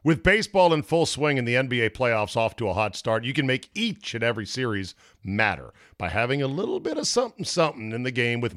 With baseball in full swing and the NBA playoffs off to a hot start, you can make each and every series matter by having a little bit of something in the game with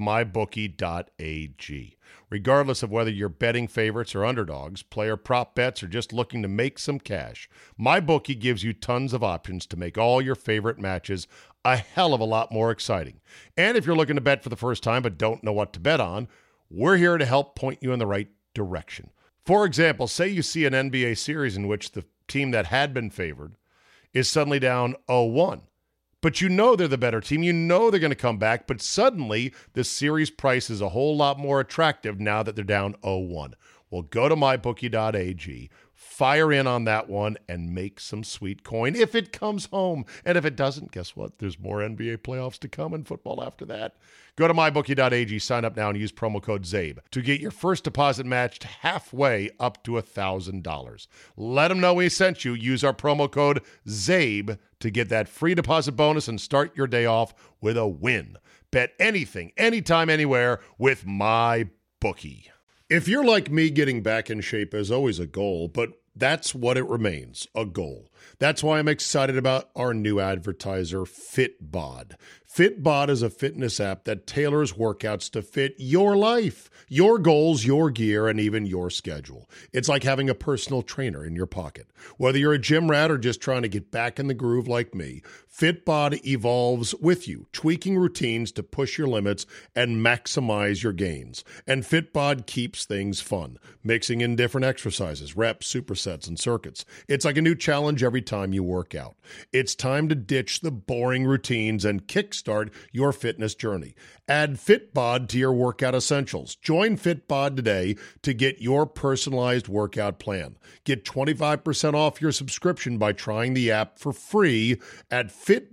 MyBookie.ag. Regardless of whether you're betting favorites or underdogs, player prop bets, or just looking to make some cash, MyBookie gives you tons of options to make all your favorite matches a hell of a lot more exciting. And if you're looking to bet for the first time but don't know what to bet on, we're here to help point you in the right direction. For example, say you see an NBA series in which the team that had been favored is suddenly down 0-1. But you know they're the better team. You know they're going to come back. But suddenly, the series price is a whole lot more attractive now that they're down 0-1. Well, go to mybookie.ag, fire in on that one, and make some sweet coin if it comes home. And if it doesn't, guess what? There's more NBA playoffs to come and football after that. Go to mybookie.ag, sign up now, and use promo code ZABE to get your first deposit matched halfway up to $1,000. Let them know we sent you. Use our promo code ZABE to get that free deposit bonus and start your day off with a win. Bet anything, anytime, anywhere with MyBookie. If you're like me, getting back in shape is always a goal, but that's what it remains, a goal. That's why I'm excited about our new advertiser, Fitbod. Fitbod is a fitness app that tailors workouts to fit your life, your goals, your gear, and even your schedule. It's like having a personal trainer in your pocket. Whether you're a gym rat or just trying to get back in the groove like me, Fitbod evolves with you, tweaking routines to push your limits and maximize your gains. And Fitbod keeps things fun, mixing in different exercises, reps, supersets, and circuits. It's like a new challenge every time you work out. It's time to ditch the boring routines and kickstart your fitness journey. Add Fitbod to your workout essentials. Join Fitbod today to get your personalized workout plan. Get 25% off your subscription by trying the app for free at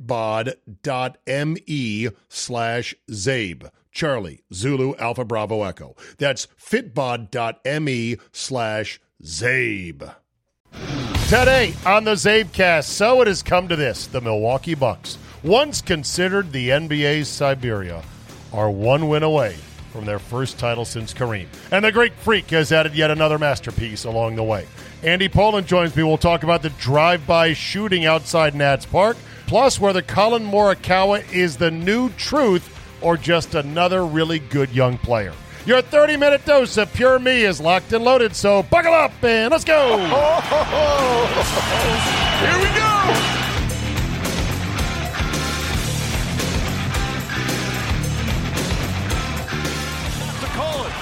fitbod.me/Zabe. Charlie, Zulu, Alpha, Bravo, Echo. That's fitbod.me/Zabe. Today on the Zabecast, so it has come to this. The Milwaukee Bucks, once considered the NBA's Siberia, are one win away from their first title since Kareem. And the Greek Freak has added yet another masterpiece along the way. Andy Poland joins me. We'll talk about the drive-by shooting outside Nats Park, plus whether Colin Morikawa is the new truth or just another really good young player. Your 30-minute dose of pure me is locked and loaded, so buckle up and let's go! Here we go! To Colin.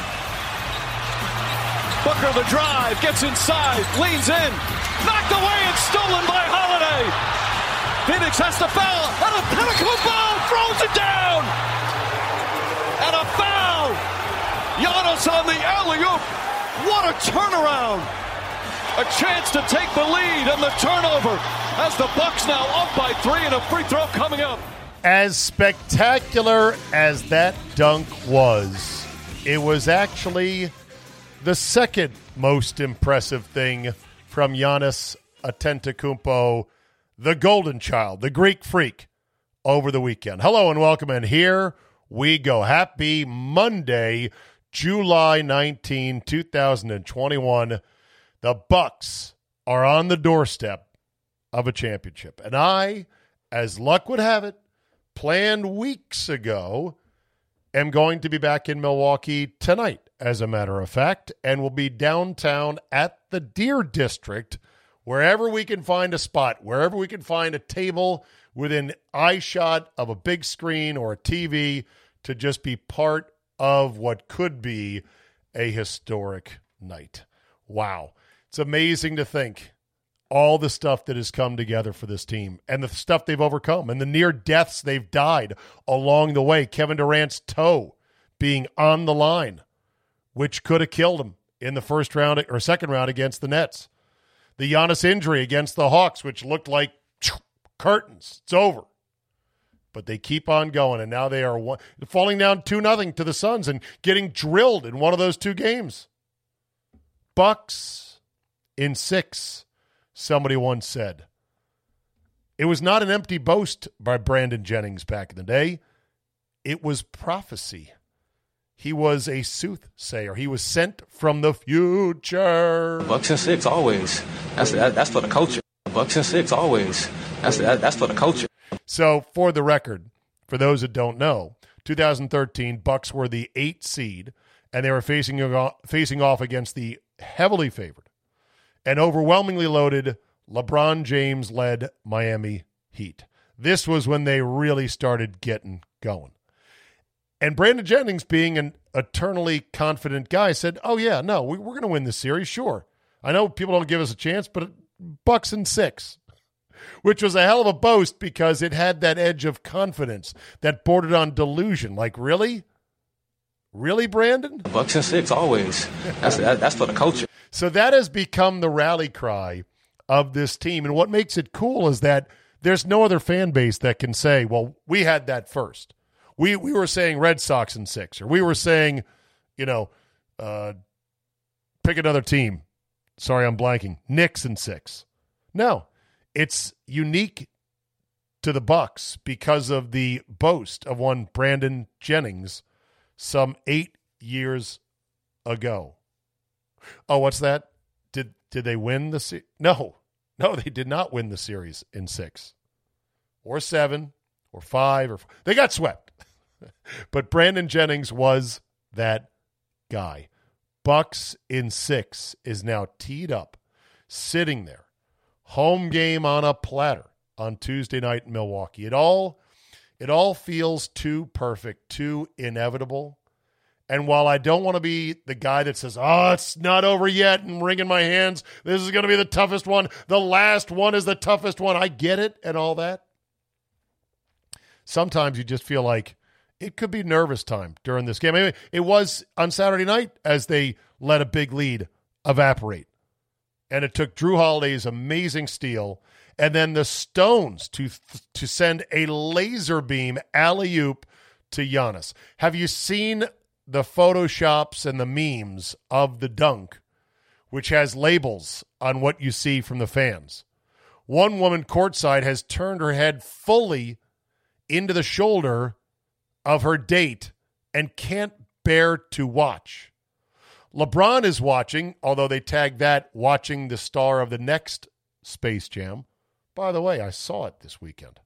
Booker the drive, gets inside, leans in, knocked away and stolen by Holiday. Phoenix has to foul, and a Antetokounmpo throws it down! And a foul! Giannis on the alley-oop. What a turnaround. A chance to take the lead and the turnover as the Bucks now up by 3 and a free throw coming up. As spectacular as that dunk was, it was actually the second most impressive thing from Giannis Antetokounmpo, the Golden Child, the Greek Freak, over the weekend. Hello and welcome, and here we go. Happy Monday, July 19, 2021. The Bucks are on the doorstep of a championship. And I, as luck would have it, planned weeks ago, am going to be back in Milwaukee tonight, as a matter of fact, and will be downtown at the Deer District, wherever we can find a spot, wherever we can find a table within eyeshot of a big screen or a TV to just be part of what could be a historic night. Wow. It's amazing to think all the stuff that has come together for this team and the stuff they've overcome and the near deaths they've died along the way. Kevin Durant's toe being on the line, which could have killed him in the first round or second round against the Nets. The Giannis injury against the Hawks, which looked like curtains. It's over. But they keep on going, and now they are falling down 2-0 to the Suns and getting drilled in one of those two games. Bucks in 6, somebody once said. It was not an empty boast by Brandon Jennings back in the day. It was prophecy. he was a soothsayer. He was sent from the future. Bucks and six always. That's for the culture. Bucks and six always. That's for the culture. So, for the record, for those that don't know, 2013 Bucks were the 8th seed, and they were facing off against the heavily favored and overwhelmingly loaded LeBron James-led Miami Heat. This was when they really started getting going. And Brandon Jennings, being an eternally confident guy, said, oh, yeah, no, we're going to win this series, sure. I know people don't give us a chance, but Bucks in 6, which was a hell of a boast because it had that edge of confidence that bordered on delusion. Like, really? Really, Brandon? Bucks and 6 always. That's for the culture. So that has become the rally cry of this team. And what makes it cool is that there's no other fan base that can say, well, we had that first. We were saying Red Sox in 6, or we were saying, pick another team. Sorry, I'm blanking. Knicks in 6. No, it's unique to the Bucks because of the boast of one Brandon Jennings some 8 years ago. Oh, what's that? Did they win the series? No, they did not win the series in 6 or 7 or 5 they got swept. But Brandon Jennings was that guy. Bucks in 6 is now teed up, sitting there. Home game on a platter on Tuesday night in Milwaukee. It all feels too perfect, too inevitable. And while I don't want to be the guy that says, oh, it's not over yet and wringing my hands, this is going to be the toughest one, the last one is the toughest one, I get it and all that. Sometimes you just feel like it could be nervous time during this game. I mean, it was on Saturday night as they let a big lead evaporate. And it took Drew Holiday's amazing steal and then the Stones to send a laser beam alley-oop to Giannis. Have you seen the Photoshops and the memes of the dunk, which has labels on what you see from the fans? One woman courtside has turned her head fully into the shoulder of her date and can't bear to watch. LeBron is watching, although they tagged that watching the star of the next Space Jam. By the way, I saw it this weekend.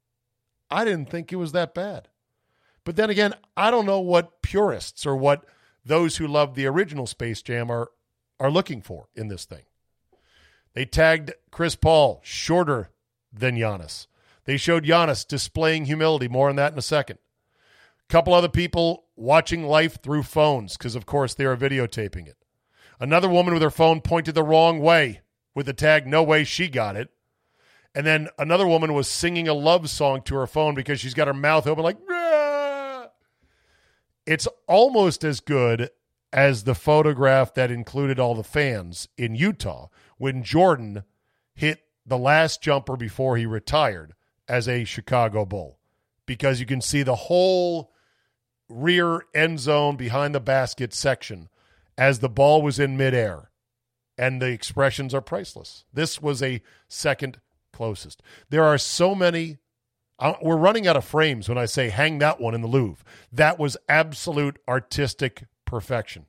I didn't think it was that bad. But then again, I don't know what purists or what those who love the original Space Jam are looking for in this thing. They tagged Chris Paul, shorter than Giannis. They showed Giannis displaying humility. More on that in a second. Couple other people watching life through phones because, of course, they are videotaping it. Another woman with her phone pointed the wrong way with the tag, no way she got it. And then another woman was singing a love song to her phone because she's got her mouth open like, ah! It's almost as good as the photograph that included all the fans in Utah when Jordan hit the last jumper before he retired as a Chicago Bull, because you can see the whole rear end zone behind the basket section as the ball was in midair, and the expressions are priceless. This was a second closest. There are so many. We're running out of frames when I say hang that one in the Louvre. That was absolute artistic perfection.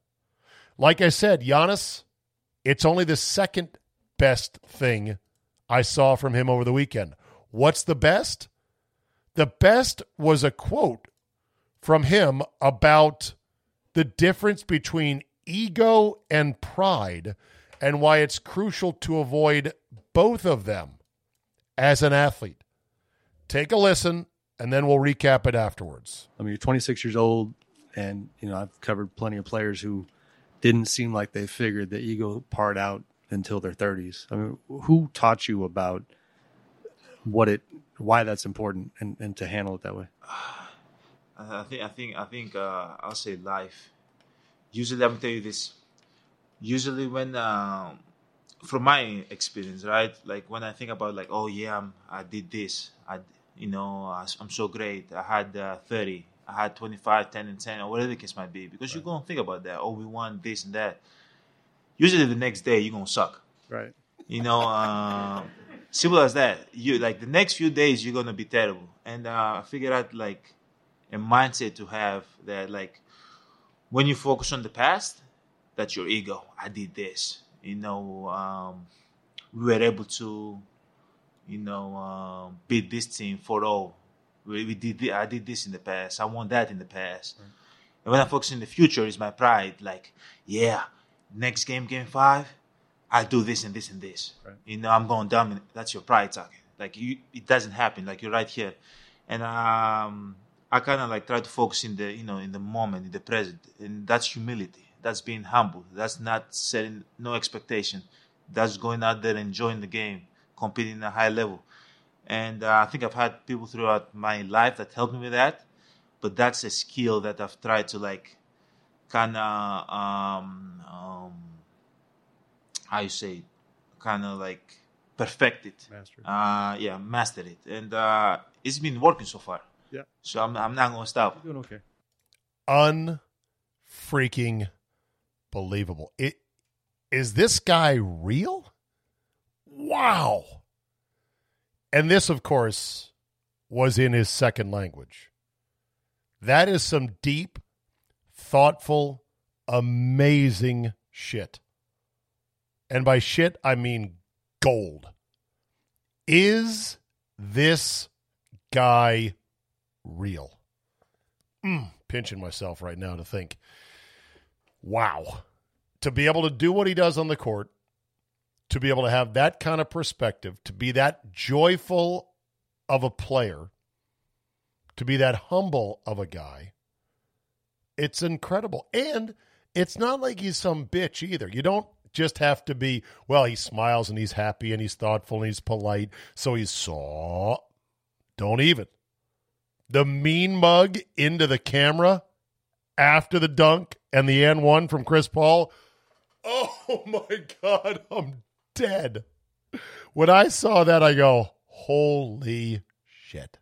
Like I said, Giannis, it's only the second best thing I saw from him over the weekend. What's the best? The best was a quote from him about the difference between ego and pride and why it's crucial to avoid both of them as an athlete. Take a listen, and then we'll recap it afterwards. I mean, you're 26 years old, and, I've covered plenty of players who didn't seem like they figured the ego part out until their 30s. I mean, who taught you about why that's important and to handle it that way? I think I'll say life. Usually, I'm tell you this. Usually, when from my experience, right? Like when I think about like, oh yeah, I did this. I'm so great. I had 30. I had 25, 10, and 10, or whatever the case might be. Because you're gonna think about that. Oh, we won this and that. Usually, the next day you're gonna suck. Right. Simple as that. You like the next few days you're gonna be terrible. And I figured out like a mindset to have that like when you focus on the past, that's your ego. I did this. We were able to, beat this team 4-0. I did this in the past. I won that in the past. Right. And when I focus in the future, is my pride. Like, next game 5, I'll do this and this and this. Right. I'm going dominant. That's your pride talking. Like, it doesn't happen. Like, you're right here. And I kind of like try to focus in the, in the moment, in the present. And that's humility. That's being humble. That's not setting no expectation. That's going out there, enjoying the game, competing at a high level. And I think I've had people throughout my life that helped me with that. But that's a skill that I've tried to like kind of, perfect it. Master it. And it's been working so far. Yeah. So I'm not going to stop. You're doing okay. Unfreaking believable. Is this guy real? Wow. And this, of course, was in his second language. That is some deep, thoughtful, amazing shit. And by shit, I mean gold. Is this guy real? Pinching myself right now to think, wow. To be able to do what he does on the court, to be able to have that kind of perspective, to be that joyful of a player, to be that humble of a guy, it's incredible. And it's not like he's some bitch either. You don't just have to be, well, he smiles and he's happy and he's thoughtful and he's polite, so he's so. Don't even. The mean mug into the camera after the dunk and the N1 from Chris Paul. Oh, my God, I'm dead. When I saw that, I go, holy shit.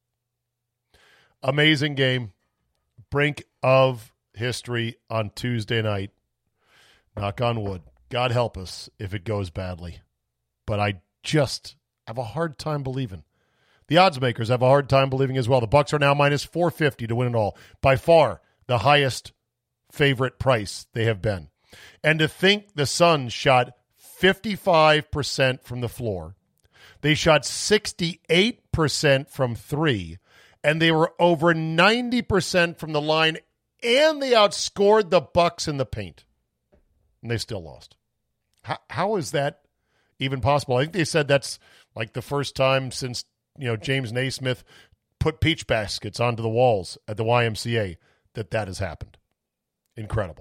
Amazing game. Brink of history on Tuesday night. Knock on wood. God help us if it goes badly. But I just have a hard time believing. The odds makers have a hard time believing as well. The Bucks are now minus 450 to win it all. By far the highest favorite price they have been. And to think the Suns shot 55% from the floor. They shot 68% from three. And they were over 90% from the line. And they outscored the Bucks in the paint. And they still lost. How is that even possible? I think they said that's like the first time since, James Naismith put peach baskets onto the walls at the YMCA that has happened. Incredible.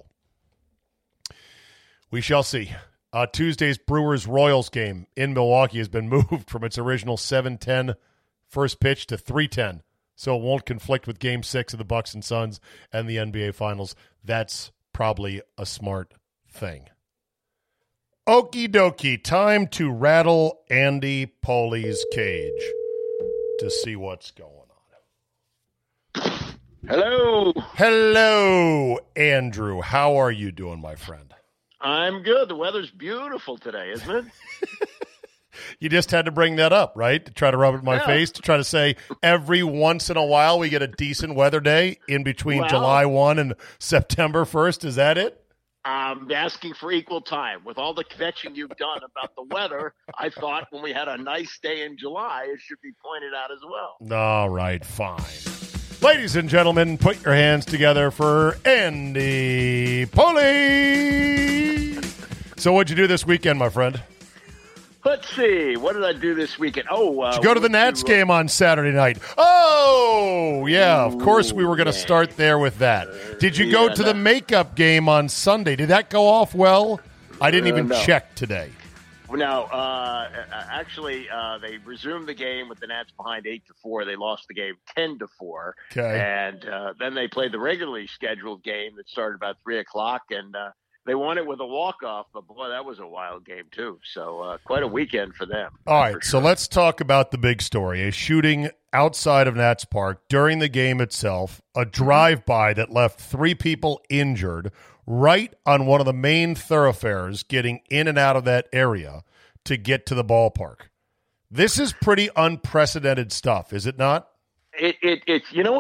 We shall see. Tuesday's Brewers-Royals game in Milwaukee has been moved from its original 7:10 first pitch to 3:10, so it won't conflict with Game 6 of the Bucks and Suns and the NBA Finals. That's probably a smart thing. Okie dokie, time to rattle Andy Poli's cage to see what's going on. Hello. Hello, Andrew. How are you doing, my friend? I'm good. The weather's beautiful today, isn't it? You just had to bring that up, right? To try to rub it in my face, to try to say every once in a while we get a decent weather day in between July 1 and September 1st. Is that it? I'm asking for equal time. With all the kvetching you've done about the weather, I thought when we had a nice day in July, it should be pointed out as well. All right, fine. Ladies and gentlemen, put your hands together for Andy Poli. So what'd you do this weekend, my friend? Let's see. What did I do this weekend? Did you go to the Nats game on Saturday night? Oh, yeah. Of course we were going to start there with that. Did you go to the makeup game on Sunday? Did that go off well? I didn't even check today. No, actually, they resumed the game with the Nats behind 8-4. They lost the game 10-4. Okay. And then they played the regularly scheduled game that started about 3:00, and they won it with a walk-off. But, boy, that was a wild game, too. So quite a weekend for them. All right, so let's talk about the big story. A shooting outside of Nats Park during the game itself, a drive-by that left 3 people injured right on one of the main thoroughfares getting in and out of that area to get to the ballpark. This is pretty unprecedented stuff, is it not? It's what's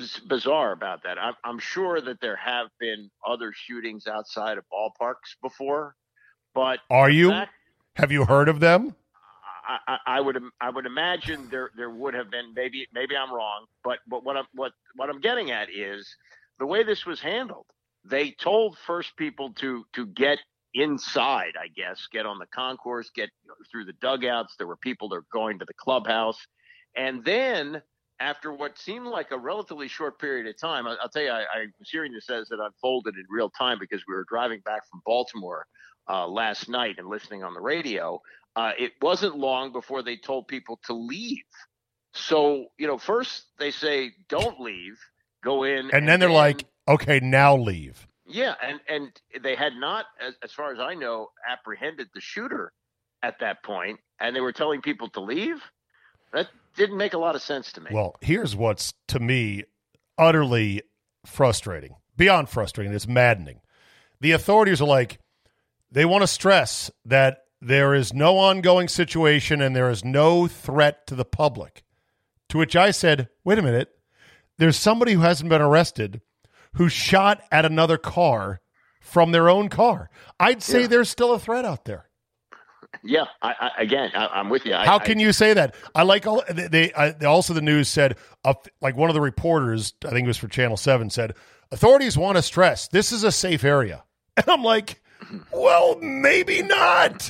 bizarre about that. I'm sure that there have been other shootings outside of ballparks before, but Are you? Have you heard of them? I would imagine there would have been. Maybe I'm wrong, but what I'm getting at is the way this was handled. They told first people to get inside, I guess, get on the concourse, get through the dugouts. There were people that were going to the clubhouse, and then after what seemed like a relatively short period of time, I'll tell you, I was hearing this as it unfolded in real time because we were driving back from Baltimore last night and listening on the radio. It wasn't long before they told people to leave. So, first they say, don't leave, go in. And then they're like, okay, now leave. Yeah. And they had not, as far as I know, apprehended the shooter at that point, and they were telling people to leave. That didn't make a lot of sense to me. Well, here's what's, to me, utterly frustrating. Beyond frustrating, it's maddening. The authorities are like, they want to stress that there is no ongoing situation and there is no threat to the public. To which I said, wait a minute, there's somebody who hasn't been arrested who shot at another car from their own car. I'd say there's still a threat out there. Yeah, I'm with you. How can you say that? I like all they also the news said, like one of the reporters, I think it was for Channel 7, said, authorities want to stress this is a safe area. And I'm like, well, maybe not.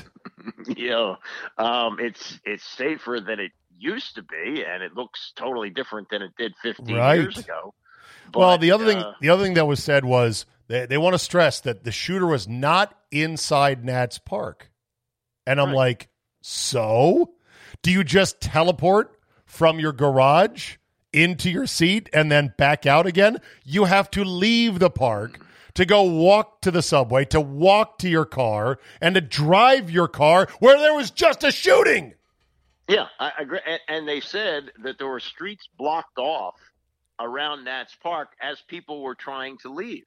It's safer than it used to be, and it looks totally different than it did 15 years ago. But, well, the other thing that was said was they want to stress that the shooter was not inside Nats Park. And I'm like, so? Do you just teleport from your garage into your seat and then back out again? You have to leave the park to go walk to the subway, to walk to your car, and to drive your car where there was just a shooting. Yeah, I agree. And they said that there were streets blocked off around Nats Park as people were trying to leave.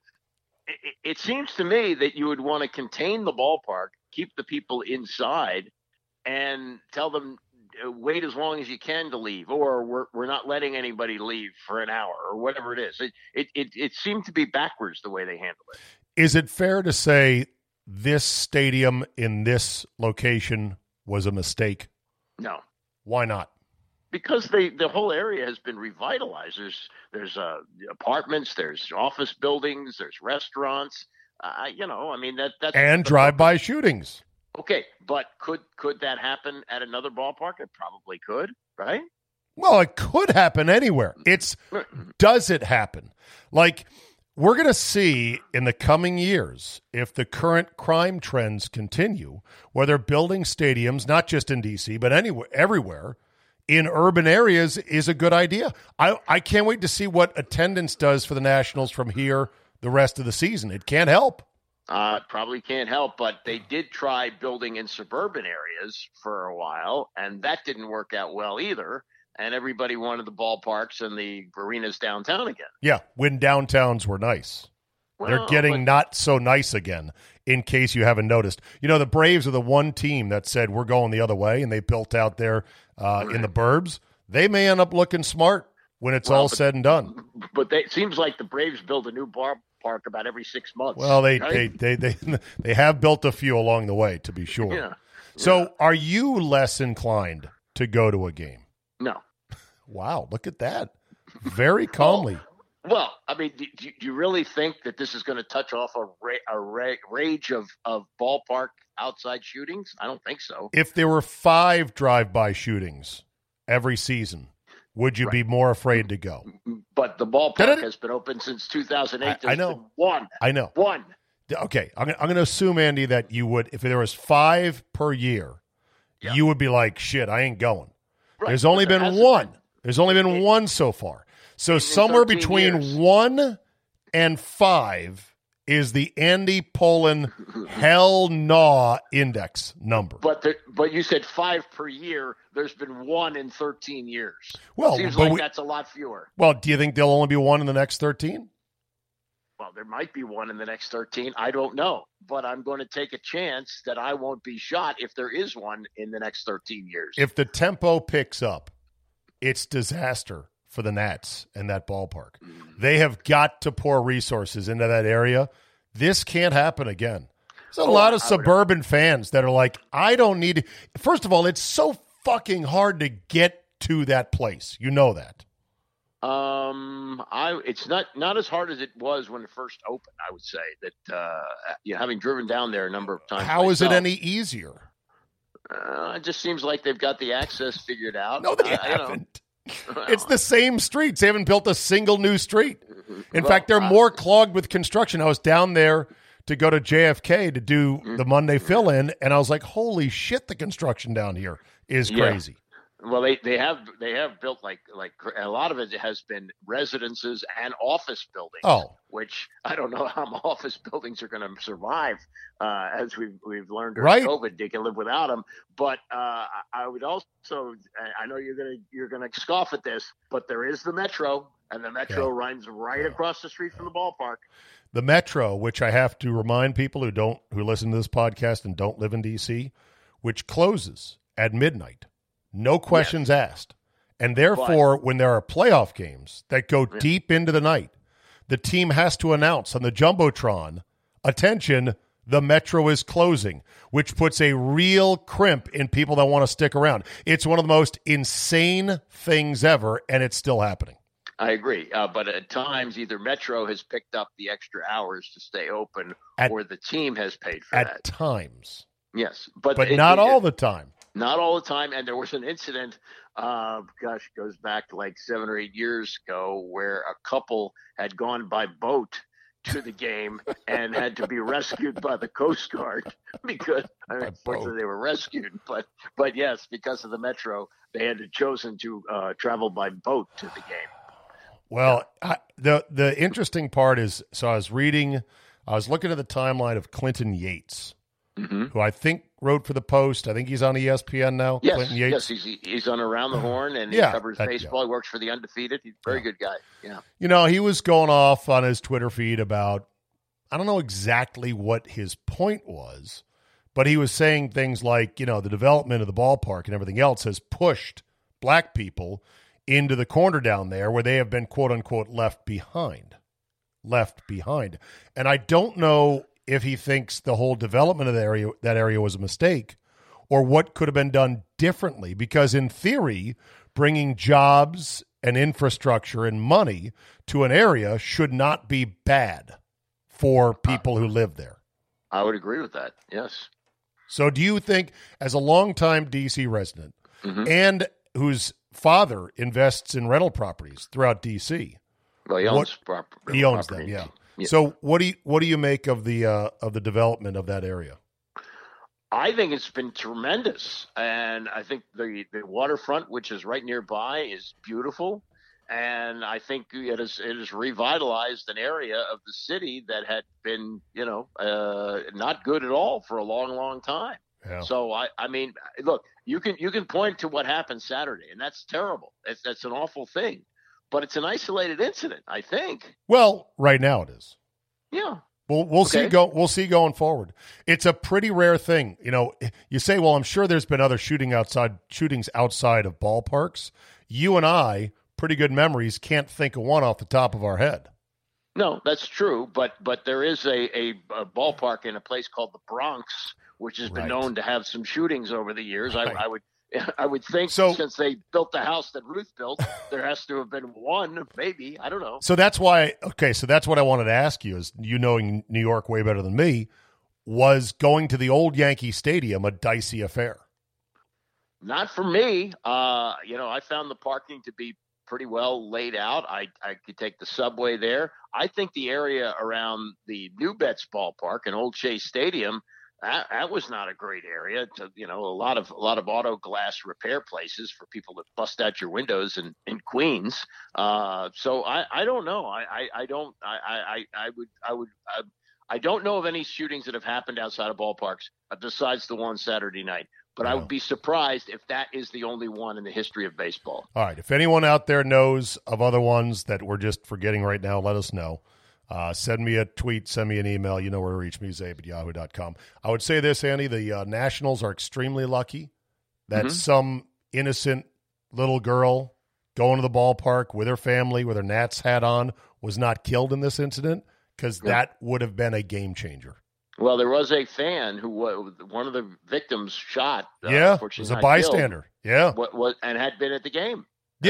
It seems to me that you would want to contain the ballpark, keep the people inside, and tell them wait as long as you can to leave, or we're not letting anybody leave for an hour, or whatever it is. It seemed to be backwards the way they handled it. Is it fair to say this stadium in this location was a mistake? No. Why not? Because the whole area has been revitalized. There's apartments, there's office buildings, there's restaurants. That's and drive-by shootings. Okay, but could that happen at another ballpark? It probably could, right? Well, it could happen anywhere. Does it happen? Like, we're going to see in the coming years if the current crime trends continue, whether building stadiums, not just in D.C., but everywhere, in urban areas is a good idea. I can't wait to see what attendance does for the Nationals from here the rest of the season. It can't help. Probably can't help, but they did try building in suburban areas for a while, and that didn't work out well either. And everybody wanted the ballparks and the arenas downtown again. Yeah, when downtowns were nice. Well, they're getting not so nice again, in case you haven't noticed. The Braves are the one team that said we're going the other way, and they built out there in the burbs. They may end up looking smart when it's all said and done. But it seems like the Braves build a new ballpark about every 6 months. Well, they have built a few along the way, to be sure. Yeah. So are you less inclined to go to a game? No. Wow, look at that. Very calmly. Well, I mean, do you really think that this is going to touch off a rage of ballpark outside shootings? I don't think so. If there were 5 drive-by shootings every season, would you be more afraid to go? But the ballpark has been open since 2008. I know. Been one. I know. One. Okay, I'm going to assume, Andy, that you would, if there was 5 per year, you would be like, shit, I ain't going. Right. There's only been one. There's only been one so far. So somewhere between 1 and 5 is the Andy Pollin hell nah index number. But you said 5 per year. There's been 1 in 13 years. Well, seems like that's a lot fewer. Well, do you think there'll only be 1 in the next 13? Well, there might be 1 in the next 13. I don't know. But I'm going to take a chance that I won't be shot if there is 1 in the next 13 years. If the tempo picks up, it's disaster for the Nats and that ballpark. They have got to pour resources into that area. This can't happen again. There's a lot of suburban fans that are like, I don't need – first of all, it's so fucking hard to get to that place. You know that. It's not as hard as it was when it first opened. I would say that having driven down there a number of times. How is it any easier? It just seems like they've got the access figured out. No, they haven't. It's the same streets. They haven't built a single new street. In fact, they're more clogged with construction. I was down there to go to JFK to do the Monday fill-in, and I was like, holy shit, the construction down here is crazy. Well, they have built like a lot of it has been residences and office buildings. Oh, which I don't know how office buildings are going to survive, as we've learned during right. COVID. They can live without them. But I would also, I know you're gonna scoff at this, but there is the Metro, and the Metro runs right across the street from the ballpark. The Metro, which I have to remind people who listen to this podcast and don't live in D.C., which closes at midnight. No questions asked. And therefore, when there are playoff games that go deep into the night, the team has to announce on the Jumbotron, attention, the Metro is closing, which puts a real crimp in people that want to stick around. It's one of the most insane things ever, and it's still happening. I agree. But at times, either Metro has picked up the extra hours to stay open, or the team has paid for that. At times. Yes. But not all the time. Not all the time. And there was an incident, it goes back to like 7 or 8 years ago, where a couple had gone by boat to the game and had to be rescued by the Coast Guard because, unfortunately, they were rescued. But yes, because of the Metro, they had chosen to travel by boat to the game. Well, the interesting part is, so I was looking at the timeline of Clinton Yates, who I think wrote for the Post. I think he's on ESPN now. Yes, Clinton Yates. Yes, he's on Around the Horn, and he covers baseball. He works for the Undefeated. He's a very good guy. Yeah. You know, he was going off on his Twitter feed about, I don't know exactly what his point was, but he was saying things like, the development of the ballpark and everything else has pushed black people into the corner down there where they have been, quote unquote, left behind. And I don't know if he thinks the whole development of that area was a mistake or what could have been done differently, because in theory, bringing jobs and infrastructure and money to an area should not be bad for people who live there. I would agree with that. Yes. So do you think, as a longtime DC resident and whose father invests in rental properties throughout DC? Well, he owns property. He owns them, yeah. So what do you make of the development of that area? I think it's been tremendous, and I think the waterfront, which is right nearby, is beautiful, and I think it has revitalized an area of the city that had been not good at all for a long time. Yeah. So I mean, look, you can point to what happened Saturday, and that's terrible. That's an awful thing. But it's an isolated incident, I think. Well, right now it is. Yeah. We'll see. We'll see going forward. It's a pretty rare thing. You say, well, I'm sure there's been other shootings outside of ballparks. You and I, pretty good memories, can't think of one off the top of our head. No, that's true. But there is a ballpark in a place called the Bronx, which has been known to have some shootings over the years. Right. I would think since they built the house that Ruth built, there has to have been one, maybe. I don't know. So that's why. Okay, so that's what I wanted to ask you. Is knowing New York way better than me, was going to the old Yankee Stadium a dicey affair? Not for me. I found the parking to be pretty well laid out. I could take the subway there. I think the area around the New Bets ballpark and Old Shea Stadium, that was not a great area. A lot of auto glass repair places for people to bust out your windows in Queens. So I don't know. I don't know of any shootings that have happened outside of ballparks besides the one Saturday night. But I would be surprised if that is the only one in the history of baseball. All right. If anyone out there knows of other ones that we're just forgetting right now, let us know. Send me a tweet, send me an email. You know where to reach me, zabe@yahoo.com. I would say this, Andy, the Nationals are extremely lucky that some innocent little girl going to the ballpark with her family with her Nats hat on was not killed in this incident, because that would have been a game changer. Well, there was a fan who one of the victims shot. Was a bystander. And had been at the game.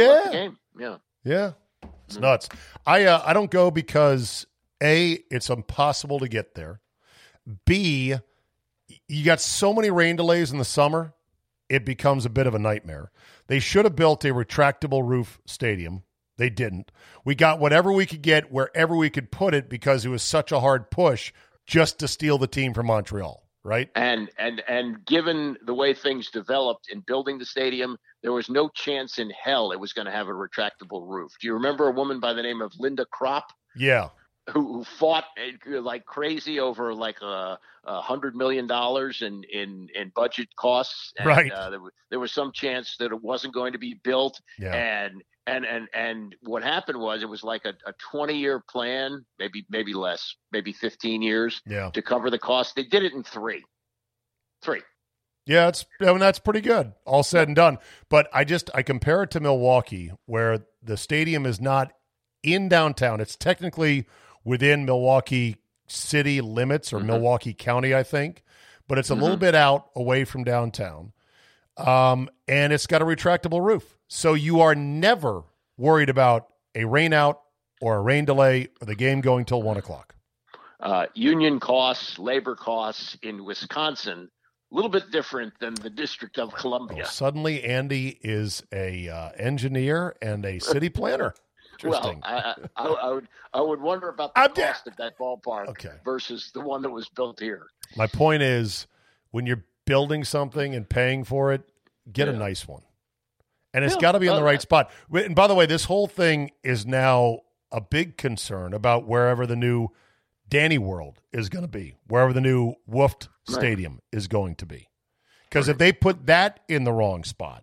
Yeah. It's nuts. I don't go because A, it's impossible to get there. B, you got so many rain delays in the summer, it becomes a bit of a nightmare. They should have built a retractable roof stadium. They didn't. We got whatever we could get wherever we could put it because it was such a hard push just to steal the team from Montreal, right? And given the way things developed in building the stadium, there was no chance in hell it was going to have a retractable roof. Do you remember a woman by the name of Linda Kropp? Yeah. Who fought like crazy over like $100 million in budget costs. And, right. There was some chance that it wasn't going to be built. Yeah. And what happened was it was like a 20-year plan, maybe less, maybe 15 years to cover the cost. They did it in three. Yeah, that's pretty good, all said and done. But I compare it to Milwaukee, where the stadium is not in downtown. It's technically within Milwaukee city limits or Milwaukee County, I think. But it's a little bit out away from downtown. And it's got a retractable roof. So you are never worried about a rain out or a rain delay or the game going till 1:00. Union costs, labor costs in Wisconsin, a little bit different than the District of Columbia. Suddenly Andy is a engineer and a city planner. Interesting. Well, I would wonder about the cost of that ballpark versus the one that was built here. My point is, when you're building something and paying for it, get a nice one. And it's got to be in the right spot. And by the way, this whole thing is now a big concern about wherever the new Danny World is going to be, wherever the new Woofed Stadium is going to be. Because if they put that in the wrong spot,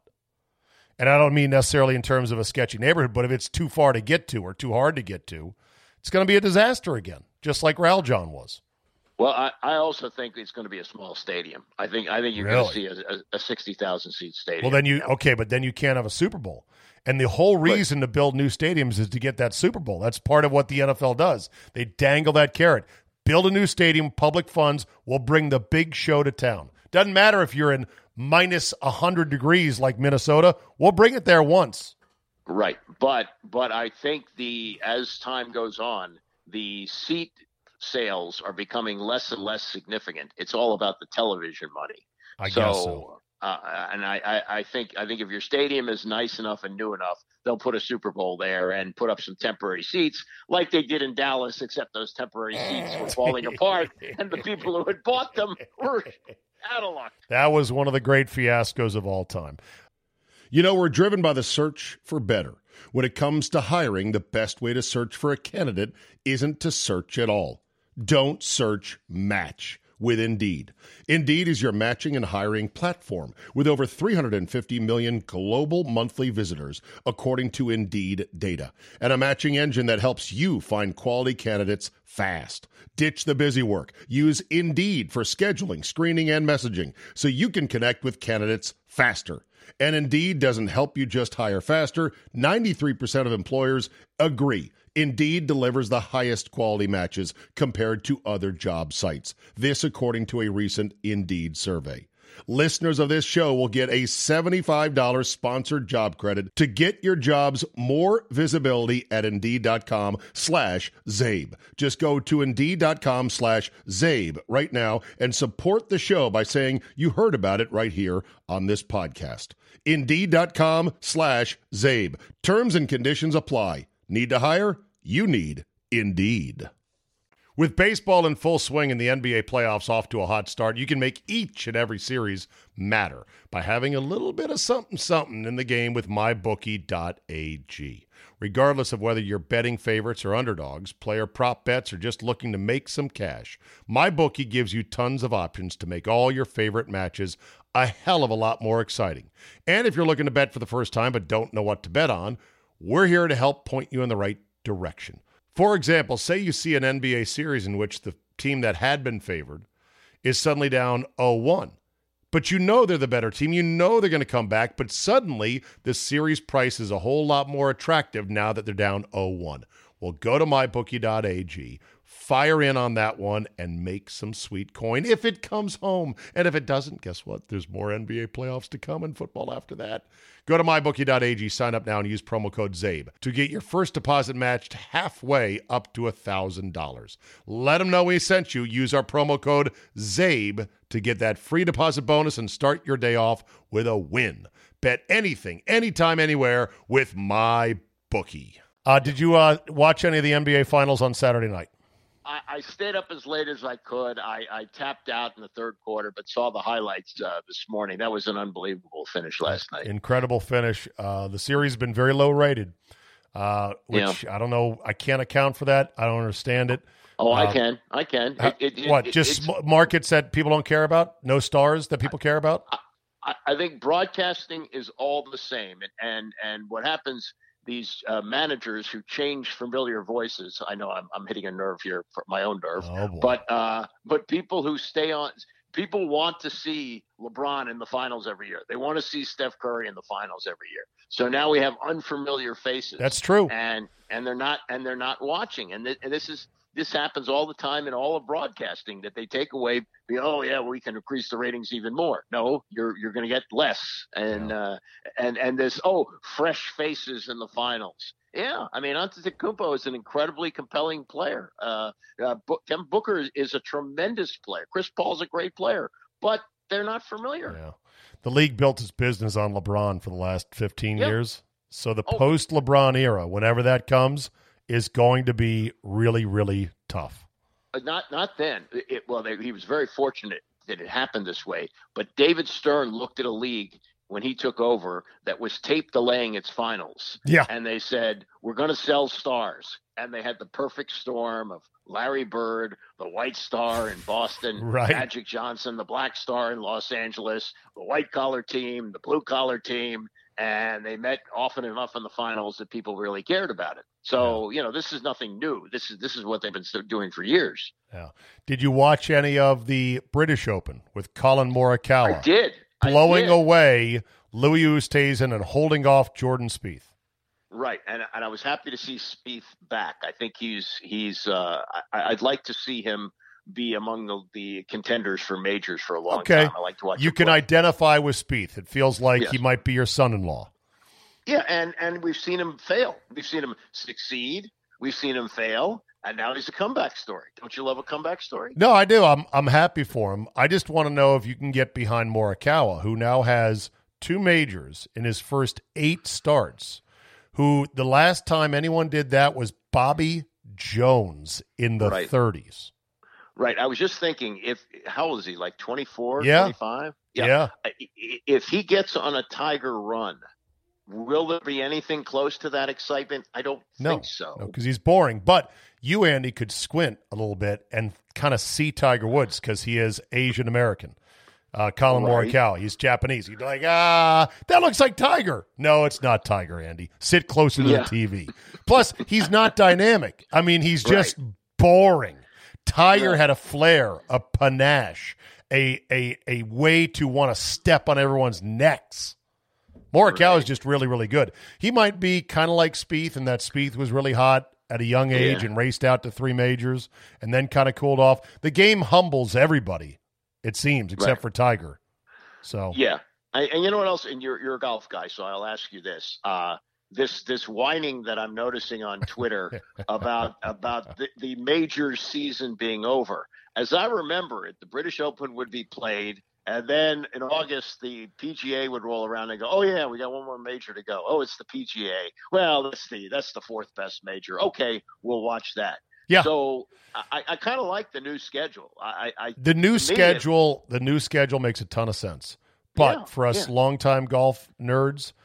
and I don't mean necessarily in terms of a sketchy neighborhood, but if it's too far to get to or too hard to get to, it's going to be a disaster again, just like Raljon was. Well, I also think it's going to be a small stadium. I think you're going to see a 60,000 seat stadium. Well, but then you can't have a Super Bowl. And the whole reason to build new stadiums is to get that Super Bowl. That's part of what the NFL does. They dangle that carrot. Build a new stadium, public funds will bring the big show to town. Doesn't matter if you're in minus 100 degrees like Minnesota. We'll bring it there once. Right. But I think as time goes on, the seat sales are becoming less and less significant. It's all about the television money. I guess so. And I think if your stadium is nice enough and new enough, they'll put a Super Bowl there and put up some temporary seats like they did in Dallas, except those temporary seats were falling apart and the people who had bought them were out of luck. That was one of the great fiascos of all time. You know, we're driven by the search for better. When it comes to hiring, the best way to search for a candidate isn't to search at all. Don't search, match with Indeed. Indeed is your matching and hiring platform with over 350 million global monthly visitors, according to Indeed data, and a matching engine that helps you find quality candidates fast. Ditch the busy work. Use Indeed for scheduling, screening, and messaging so you can connect with candidates faster. And Indeed doesn't help you just hire faster. 93% of employers agree. Indeed delivers the highest quality matches compared to other job sites. This according to a recent Indeed survey. Listeners of this show will get a $75 sponsored job credit to get your jobs more visibility at Indeed.com/Zabe. Just go to Indeed.com/Zabe right now and support the show by saying you heard about it right here on this podcast. Indeed.com/Zabe. Terms and conditions apply. Need to hire? You need Indeed. With baseball in full swing and the NBA playoffs off to a hot start, you can make each and every series matter by having a little bit of something in the game with MyBookie.ag. Regardless of whether you're betting favorites or underdogs, player prop bets, or just looking to make some cash, MyBookie gives you tons of options to make all your favorite matches a hell of a lot more exciting. And if you're looking to bet for the first time but don't know what to bet on, we're here to help point you in the right direction. For example, say you see an NBA series in which the team that had been favored is suddenly down 0-1. but you know they're the better team. You know they're going to come back, but suddenly the series price is a whole lot more attractive now that they're down 0-1. Well, go to mybookie.ag, fire in on that one, and make some sweet coin if it comes home. And if it doesn't, guess what? There's more NBA playoffs to come and football after that. Go to mybookie.ag, sign up now, and use promo code ZABE to get your first deposit matched halfway up to $1,000. Let them know we sent you. Use our promo code ZABE to get that free deposit bonus and start your day off with a win. Bet anything, anytime, anywhere with MyBookie. Did you watch any of the NBA Finals on Saturday night? I stayed up as late as I could. I tapped out in the third quarter, but saw the highlights this morning. That was an unbelievable finish last night. Incredible finish. The series has been very low rated, which I don't know. I can't account for that. I don't understand it. Oh, I can. Just markets that people don't care about? No stars that people care about? I think broadcasting is all the same. And what happens, these managers who change familiar voices. I know I'm hitting a nerve here, for my own nerve, but people who stay on, people want to see LeBron in the finals every year. They want to see Steph Curry in the finals every year. So now we have unfamiliar faces. That's true. And they're not watching. And this happens all the time in all of broadcasting, that they take away, we can increase the ratings even more. No, you're going to get less. And this, fresh faces in the finals. Yeah, I mean, Antetokounmpo is an incredibly compelling player. Kevin Booker is a tremendous player. Chris Paul's a great player, but they're not familiar. Yeah. The league built its business on LeBron for the last 15 years. So the post-LeBron era, whenever that comes, is going to be really, really tough. Not then. He was very fortunate that it happened this way. But David Stern looked at a league when he took over that was tape delaying its finals. Yeah. And they said, we're going to sell stars. And they had the perfect storm of Larry Bird, the White Star in Boston, right. Magic Johnson, the Black Star in Los Angeles, the white-collar team, the blue-collar team. And they met often enough in the finals that people really cared about it. So, this is nothing new. This is what they've been doing for years. Yeah. Did you watch any of the British Open with Colin Morikawa? I did. Blowing away Louis Oosthuizen and holding off Jordan Spieth. Right. And I was happy to see Spieth back. I think I'd like to see him be among the contenders for majors for a long time. I like to watch. You can identify with Spieth. It feels like he might be your son-in-law. Yeah, and we've seen him fail. We've seen him succeed. We've seen him fail, and now he's a comeback story. Don't you love a comeback story? No, I do. I'm happy for him. I just want to know if you can get behind Morikawa, who now has 2 majors in his first 8 starts. Who the last time anyone did that was Bobby Jones in the 30s. Right. I was just thinking, how old is he? Like 24, 25? Yeah. If he gets on a Tiger run, will there be anything close to that excitement? I don't think so. No, because he's boring. But you, Andy, could squint a little bit and kind of see Tiger Woods because he is Asian American. Colin Morikawa, he's Japanese. He'd be like, that looks like Tiger. No, it's not Tiger, Andy. Sit closer to the TV. Plus, he's not dynamic. I mean, he's just boring. Tiger had a flair, a panache, a way to want to step on everyone's necks. Morikawa is just really, really good. He might be kind of like Spieth in that Spieth was really hot at a young age and raced out to 3 majors and then kind of cooled off. The game humbles everybody, it seems, except for Tiger. So and you know what else? And you're a golf guy, so I'll ask you this. This whining that I'm noticing on Twitter about the major season being over. As I remember it, the British Open would be played, and then in August the PGA would roll around and go, "Oh yeah, we got one more major to go. Oh, it's the PGA. Well, that's the 4th best major. Okay, we'll watch that." Yeah. So I kind of like the new schedule. The new schedule makes a ton of sense, but for us longtime golf nerds.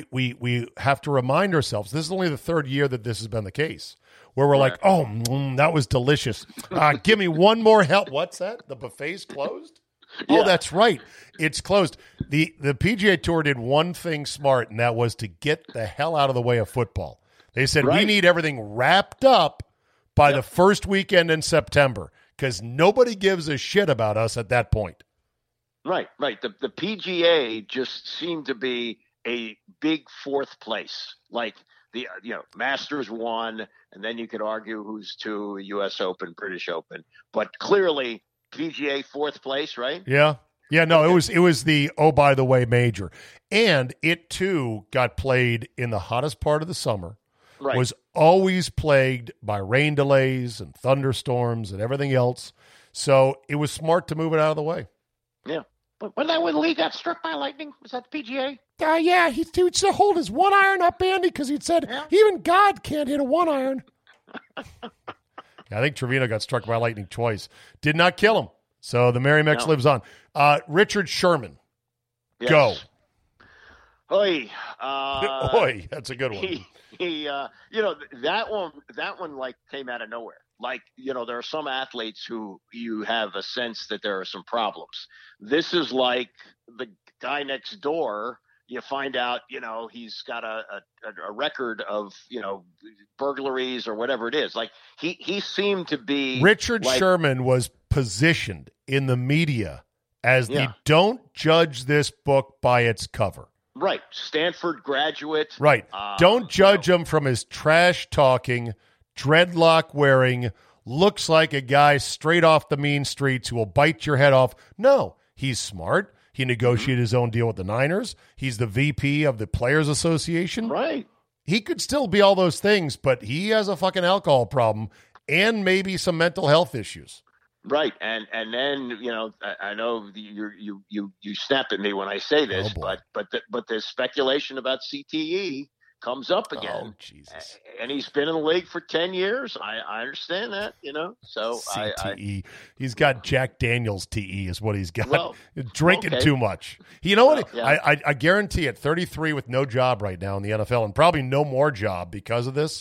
We have to remind ourselves, this is only the 3rd year that this has been the case, where we're like, that was delicious. Give me one more help. What's that? The buffet's closed? Yeah. Oh, that's right. It's closed. The PGA Tour did one thing smart, and that was to get the hell out of the way of football. They said, we need everything wrapped up by the first weekend in September because nobody gives a shit about us at that point. Right. The PGA just seemed to be a big fourth place. Like the Masters won, and then you could argue who's two, U.S. Open, British Open, but clearly PGA fourth place, right? Yeah. Yeah, no, it was the by the way major. And it too got played in the hottest part of the summer. Right. Was always plagued by rain delays and thunderstorms and everything else. So it was smart to move it out of the way. Yeah. But when Lee got struck by lightning, was that the PGA? Yeah, he would hold his one iron up, Andy, because he'd said even God can't hit a one iron. I think Trevino got struck by lightning twice. Did not kill him. So the Merry Mex lives on. Richard Sherman. Yes. Go. Oy. Oy, that's a good one. That one like came out of nowhere. Like, there are some athletes who you have a sense that there are some problems. This is like the guy next door. You find out, he's got a record of, burglaries or whatever it is. Like he seemed to be. Richard Sherman was positioned in the media as the don't judge this book by its cover. Right. Stanford graduate. Right. Don't judge him from his trash talking, dreadlock wearing, looks like a guy straight off the mean streets who will bite your head off. No, he's smart. He negotiated his own deal with the Niners. He's the VP of the Players Association. Right. He could still be all those things, but he has a fucking alcohol problem and maybe some mental health issues. Right. And then, I know you snap at me when I say this, but there's speculation about CTE comes up again. Oh, Jesus. And he's been in the league for 10 years. I understand that, so CTE. He's got Jack Daniels TE is what he's got. Well, drinking too much. You know what? Yeah. I guarantee at 33 with no job right now in the NFL and probably no more job because of this,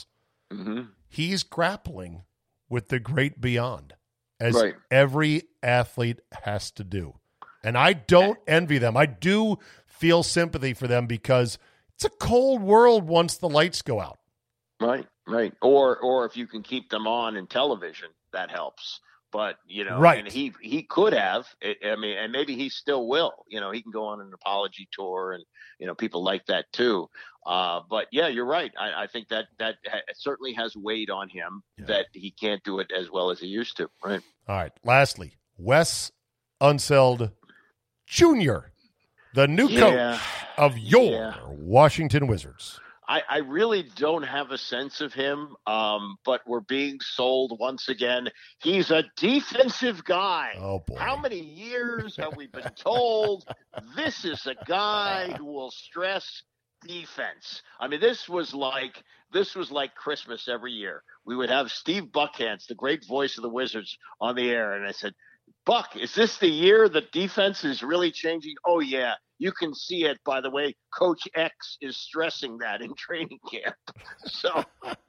he's grappling with the great beyond as every athlete has to do. And I don't envy them. I do feel sympathy for them because it's a cold world once the lights go out. Right. Or if you can keep them on in television, that helps. But, and he could have, and maybe he still will, he can go on an apology tour and, people like that too. But yeah, you're right. I think that certainly has weighed on him that he can't do it as well as he used to. Right. All right. Lastly, Wes Unseld Jr., the new coach of your Washington Wizards. I really don't have a sense of him, but we're being sold once again. He's a defensive guy. Oh, boy. How many years have we been told this is a guy who will stress defense? I mean, this was like Christmas every year. We would have Steve Buckhantz, the great voice of the Wizards, on the air, and I said, Buck, is this the year the defense is really changing? Oh, yeah. You can see it, by the way. Coach X is stressing that in training camp. So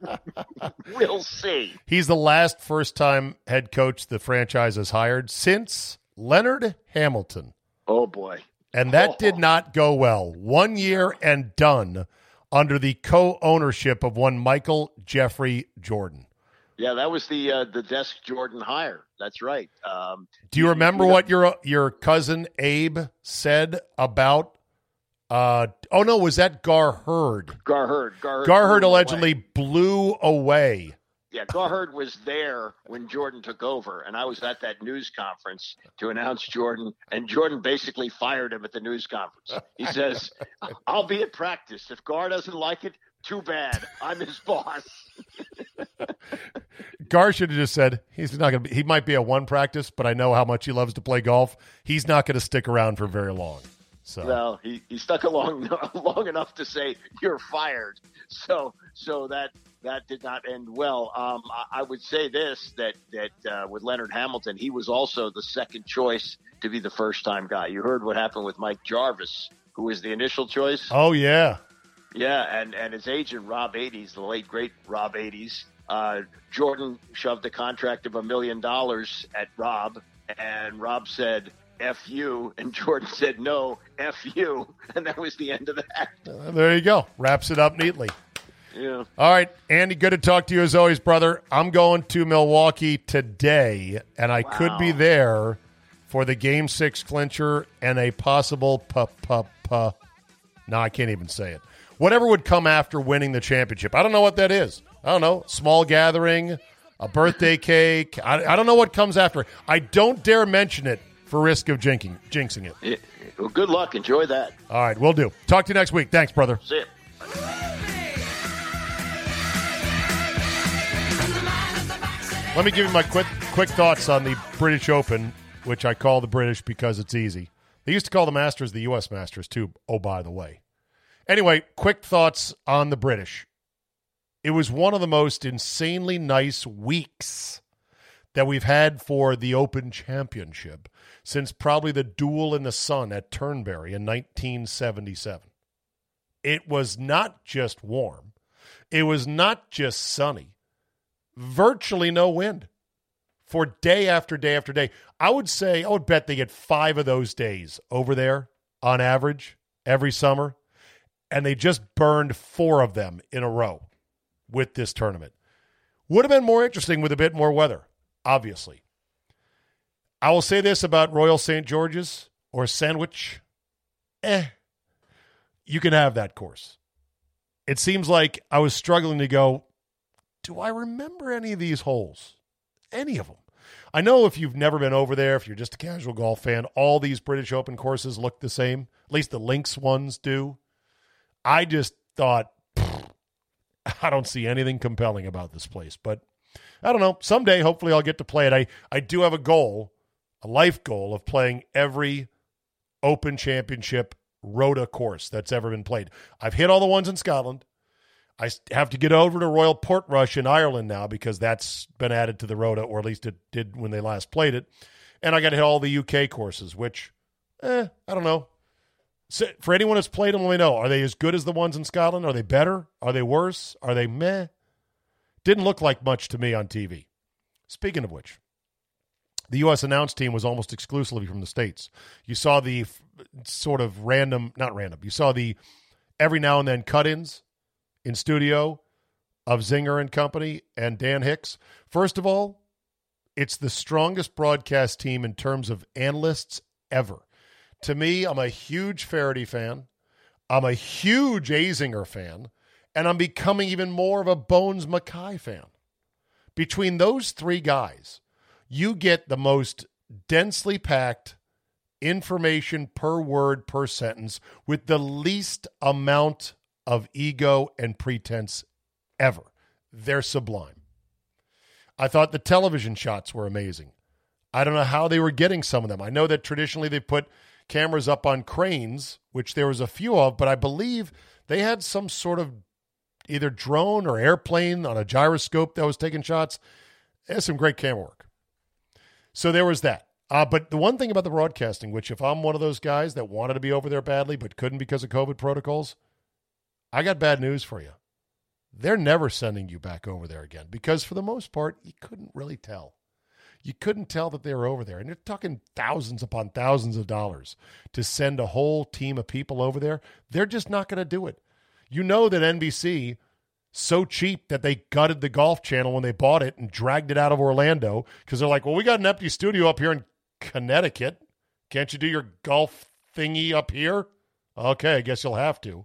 we'll see. He's the last first-time head coach the franchise has hired since Leonard Hamilton. Oh, boy. And that did not go well. 1 year and done under the co-ownership of one Michael Jeffrey Jordan. Yeah, that was the desk Jordan hire. That's right. Do you remember what your cousin Abe said about? Was that Gar Heard? Gar Heard allegedly blew away. Yeah, Gar Heard was there when Jordan took over, and I was at that news conference to announce Jordan, and Jordan basically fired him at the news conference. He says, "I'll be at practice. If Gar doesn't like it, too bad. I'm his boss." Gar should have just said he's not going to be. He might be at one practice, but I know how much he loves to play golf. He's not going to stick around for very long. So well, he stuck along long enough to say you're fired. So that did not end well. I would say this that with Leonard Hamilton, he was also the second choice to be the first time guy. You heard what happened with Mike Jarvis, who was the initial choice. Oh yeah. Yeah, and his agent, Rob Aides, the late, great Rob Aides, Jordan shoved a contract of $1 million at Rob, and Rob said, F you, and Jordan said, no, F you, and that was the end of that. There you go. Wraps it up neatly. Yeah. All right, Andy, good to talk to you as always, brother. I'm going to Milwaukee today, and I could be there for the Game 6 clincher and a possible no, I can't even say it. Whatever would come after winning the championship. I don't know what that is. I don't know. Small gathering, a birthday cake. I don't know what comes after. I don't dare mention it for risk of jinxing it. Well, good luck. Enjoy that. All right, will do. Talk to you next week. Thanks, brother. See ya. Let me give you my quick thoughts on the British Open, which I call the British because it's easy. They used to call the Masters the U.S. Masters, too, oh, by the way. Anyway, quick thoughts on the British. It was one of the most insanely nice weeks that we've had for the Open Championship since probably the duel in the sun at Turnberry in 1977. It was not just warm. It was not just sunny. Virtually no wind for day after day after day. I would bet they get 5 of those days over there on average every summer, and they just burned 4 of them in a row with this tournament. Would have been more interesting with a bit more weather, obviously. I will say this about Royal St. George's or Sandwich. You can have that course. It seems like I was struggling to go, do I remember any of these holes? Any of them? I know if you've never been over there, if you're just a casual golf fan, all these British Open courses look the same. At least the links ones do. I just thought, I don't see anything compelling about this place. But I don't know. Someday, hopefully, I'll get to play it. I do have a goal, a life goal of playing every Open Championship Rota course that's ever been played. I've hit all the ones in Scotland. I have to get over to Royal Portrush in Ireland now because that's been added to the Rota, or at least it did when they last played it. And I got to hit all the UK courses, which, I don't know. So for anyone that's played them, let me know. Are they as good as the ones in Scotland? Are they better? Are they worse? Are they meh? Didn't look like much to me on TV. Speaking of which, the U.S. announce team was almost exclusively from the States. You saw the sort of you saw the every now and then cut-ins in studio of Zinger and company and Dan Hicks. First of all, it's the strongest broadcast team in terms of analysts ever. To me, I'm a huge Faraday fan. I'm a huge Azinger fan. And I'm becoming even more of a Bones Mackay fan. Between those 3 guys, you get the most densely packed information per word, per sentence, with the least amount of ego and pretense ever. They're sublime. I thought the television shots were amazing. I don't know how they were getting some of them. I know that traditionally they put cameras up on cranes, which there was a few of, but I believe they had some sort of either drone or airplane on a gyroscope that was taking shots. There's some great camera work. So there was that. But the one thing about the broadcasting, which if I'm one of those guys that wanted to be over there badly but couldn't because of COVID protocols, I got bad news for you. They're never sending you back over there again because for the most part, you couldn't really tell. You couldn't tell that they were over there. And you're talking thousands upon thousands of dollars to send a whole team of people over there. They're just not going to do it. You know that NBC, so cheap that they gutted the Golf Channel when they bought it and dragged it out of Orlando because they're like, well, we got an empty studio up here in Connecticut. Can't you do your golf thingy up here? Okay, I guess you'll have to.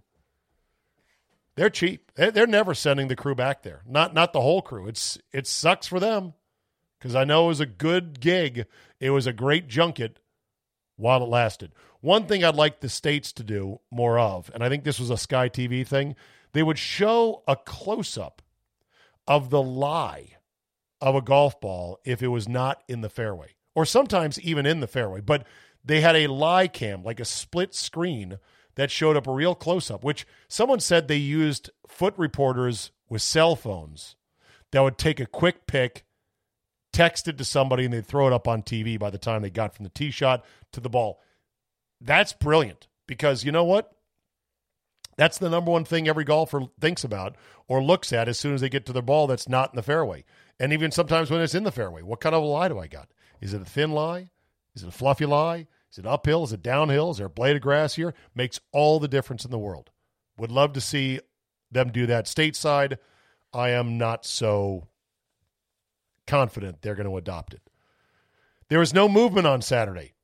They're cheap. They're never sending the crew back there. Not the whole crew. It sucks for them because I know it was a good gig. It was a great junket while it lasted. One thing I'd like the States to do more of, and I think this was a Sky TV thing, they would show a close-up of the lie of a golf ball if it was not in the fairway, or sometimes even in the fairway. But they had a lie cam, like a split screen, that showed up a real close-up, which someone said they used foot reporters with cell phones that would take a quick pic, text it to somebody, and they'd throw it up on TV by the time they got from the tee shot to the ball. That's brilliant because you know what? That's the number one thing every golfer thinks about or looks at as soon as they get to their ball that's not in the fairway. And even sometimes when it's in the fairway, what kind of a lie do I got? Is it a thin lie? Is it a fluffy lie? Is it uphill? Is it downhill? Is there a blade of grass here? Makes all the difference in the world. Would love to see them do that stateside. I am not so confident they're going to adopt it. There was no movement on Saturday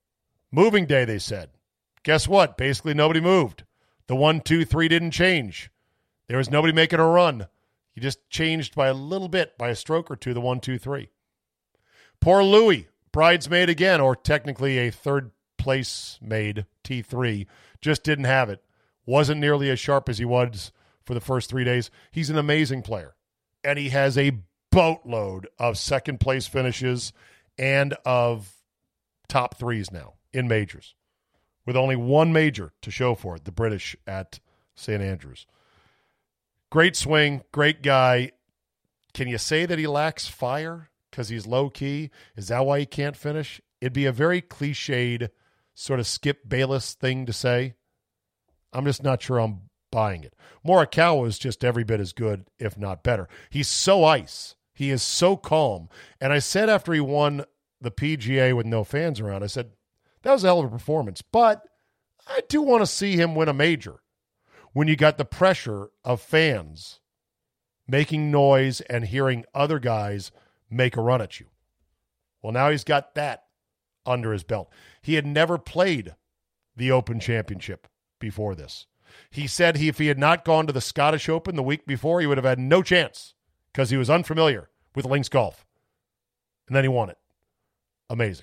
Moving day, they said. Guess what? Basically, nobody moved. The 1, 2, 3 didn't change. There was nobody making a run. You just changed by a little bit, by a stroke or two, the 1, 2, 3. Poor Louis, bridesmaid again, or technically a third place maid, T3, just didn't have it. Wasn't nearly as sharp as he was for the first 3 days. He's an amazing player, and he has a boatload of second place finishes and of top threes now in majors, with only one major to show for it, the British at St. Andrews. Great swing, great guy. Can you say that he lacks fire because he's low-key? Is that why he can't finish? It'd be a very cliched sort of Skip Bayless thing to say. I'm just not sure I'm buying it. Morikawa is just every bit as good, if not better. He's so ice. He is so calm. And I said after he won the PGA with no fans around, I said, that was a hell of a performance. But I do want to see him win a major when you got the pressure of fans making noise and hearing other guys make a run at you. Well, now he's got that under his belt. He had never played the Open Championship before this. He said if he had not gone to the Scottish Open the week before, he would have had no chance because he was unfamiliar with links golf. And then he won it. Amazing.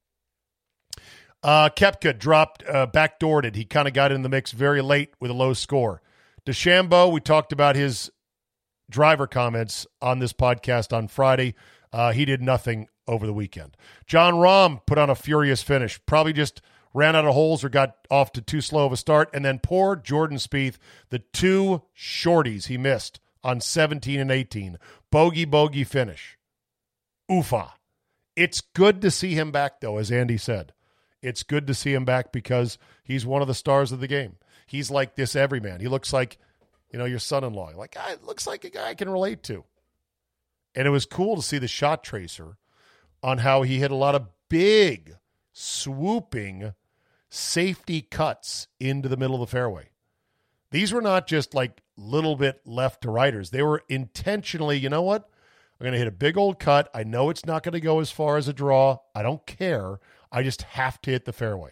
Koepka dropped, backdoored it. He kind of got in the mix very late with a low score. DeChambeau, we talked about his driver comments on this podcast on Friday. He did nothing over the weekend. Jon Rahm put on a furious finish. Probably just ran out of holes or got off to too slow of a start. And then poor Jordan Spieth, the two shorties he missed on 17 and 18. Bogey finish. Oofa. It's good to see him back, though, as Andy said. It's good to see him back because he's one of the stars of the game. He's like this everyman. He looks like, your son-in-law. Like, looks like a guy I can relate to. And it was cool to see the shot tracer on how he hit a lot of big, swooping safety cuts into the middle of the fairway. These were not just like little bit left to righters. They were intentionally, you know what? I'm going to hit a big old cut. I know it's not going to go as far as a draw. I don't care. I just have to hit the fairway.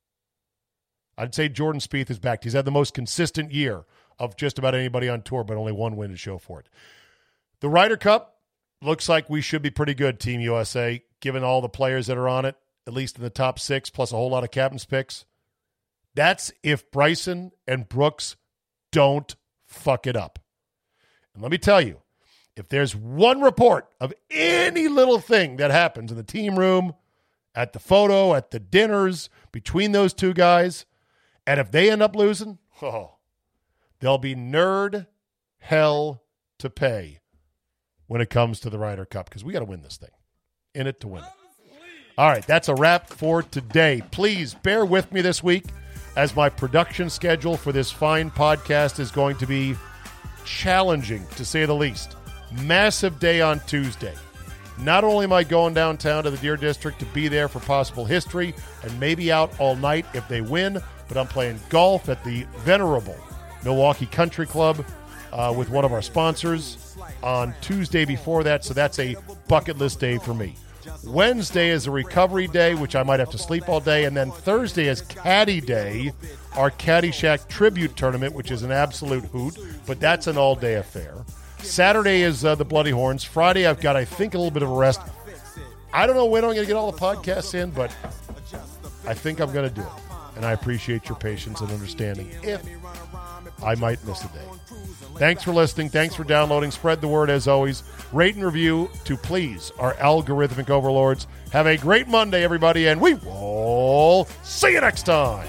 I'd say Jordan Spieth is back. He's had the most consistent year of just about anybody on tour, but only one win to show for it. The Ryder Cup looks like we should be pretty good, Team USA, given all the players that are on it, at least in the top 6, plus a whole lot of captain's picks. That's if Bryson and Brooks don't fuck it up. And let me tell you, if there's one report of any little thing that happens in the team room, at the photo, at the dinners, between those two guys, and if they end up losing, there'll be nerd hell to pay when it comes to the Ryder Cup, because we got to win this thing. In it to win it. All right, that's a wrap for today. Please bear with me this week as my production schedule for this fine podcast is going to be challenging, to say the least. Massive day on Tuesday. Not only am I going downtown to the Deer District to be there for possible history and maybe out all night if they win, but I'm playing golf at the venerable Milwaukee Country Club with one of our sponsors on Tuesday before that, so that's a bucket list day for me. Wednesday is a recovery day, which I might have to sleep all day, and then Thursday is Caddy Day, our Caddyshack tribute tournament, which is an absolute hoot, but that's an all-day affair. Saturday is the Bloody Horns. Friday, I've got, I think, a little bit of a rest. I don't know when I'm going to get all the podcasts in, but I think I'm going to do it. And I appreciate your patience and understanding if I might miss a day. Thanks for listening. Thanks for downloading. Spread the word as always. Rate and review to please our algorithmic overlords. Have a great Monday, everybody, and we will see you next time.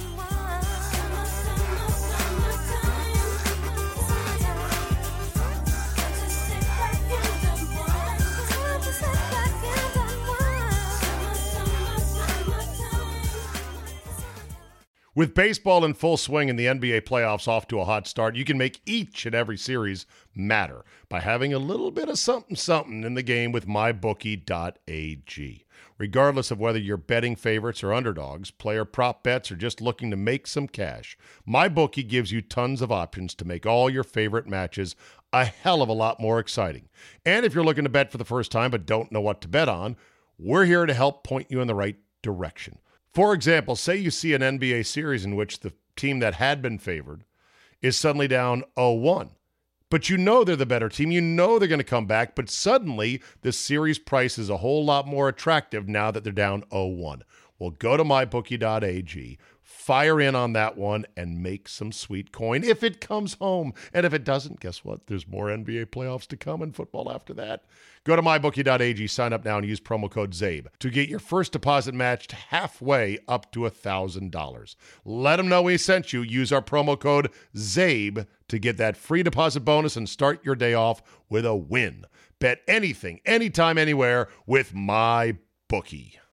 With baseball in full swing and the NBA playoffs off to a hot start, you can make each and every series matter by having a little bit of something in the game with MyBookie.ag. Regardless of whether you're betting favorites or underdogs, player prop bets, or just looking to make some cash, MyBookie gives you tons of options to make all your favorite matches a hell of a lot more exciting. And if you're looking to bet for the first time but don't know what to bet on, we're here to help point you in the right direction. For example, say you see an NBA series in which the team that had been favored is suddenly down 0-1. But you know they're the better team. You know they're going to come back. But suddenly, the series price is a whole lot more attractive now that they're down 0-1. Well, go to mybookie.ag, fire in on that one, and make some sweet coin if it comes home. And if it doesn't, guess what? There's more NBA playoffs to come and football after that. Go to mybookie.ag, sign up now, and use promo code ZABE to get your first deposit matched halfway up to $1,000. Let them know we sent you. Use our promo code ZABE to get that free deposit bonus and start your day off with a win. Bet anything, anytime, anywhere with MyBookie.